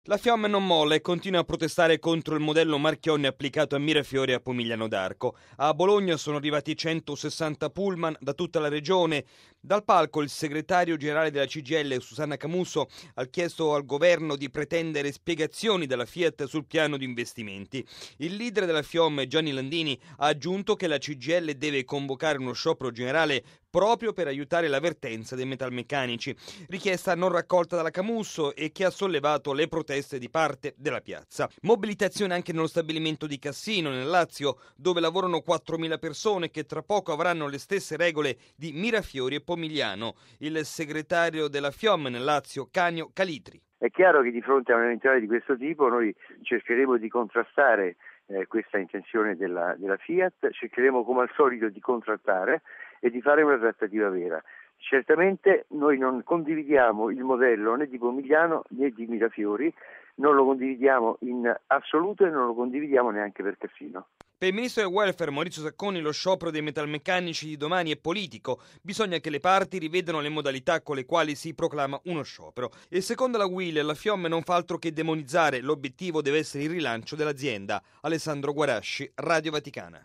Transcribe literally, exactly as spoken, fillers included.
La Fiom non molla e continua a protestare contro il modello Marchionne applicato a Mirafiori e a Pomigliano d'Arco. A Bologna sono arrivati centosessanta pullman da tutta la regione. Dal palco il segretario generale della C G I L, Susanna Camusso, ha chiesto al governo di pretendere spiegazioni dalla Fiat sul piano di investimenti. Il leader della Fiom, Gianni Landini, ha aggiunto che la C G I L deve convocare uno sciopero generale proprio per aiutare la vertenza dei metalmeccanici, richiesta non raccolta dalla Camusso e che ha sollevato le proteste di parte della piazza. Mobilitazione anche nello stabilimento di Cassino, nel Lazio, dove lavorano quattromila persone che tra poco avranno le stesse regole di Mirafiori e Pomigliano. Il segretario della Fiom nel Lazio, Canio Calitri. È chiaro che di fronte a un'eventuale di questo tipo noi cercheremo di contrastare eh, questa intenzione della, della Fiat, cercheremo come al solito di contrattare e di fare una trattativa vera. Certamente noi non condividiamo il modello né di Pomigliano né di Mirafiori, non lo condividiamo in assoluto e non lo condividiamo neanche per Cassino. Per il ministro del welfare Maurizio Sacconi lo sciopero dei metalmeccanici di domani è politico, bisogna che le parti rivedano le modalità con le quali si proclama uno sciopero. E secondo la U I L la Fiom non fa altro che demonizzare, l'obiettivo deve essere il rilancio dell'azienda. Alessandro Guarasci, Radio Vaticana.